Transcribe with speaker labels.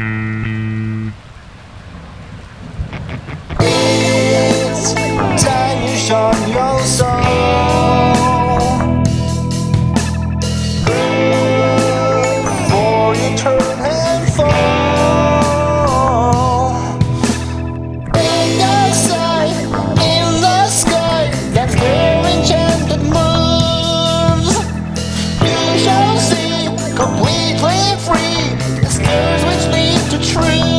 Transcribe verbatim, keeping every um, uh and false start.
Speaker 1: It's time you shine your soul before you turn and fall. In the sight, in the sky, that's their enchanted moves. You shall see, completely free, the stairs which lead to truth.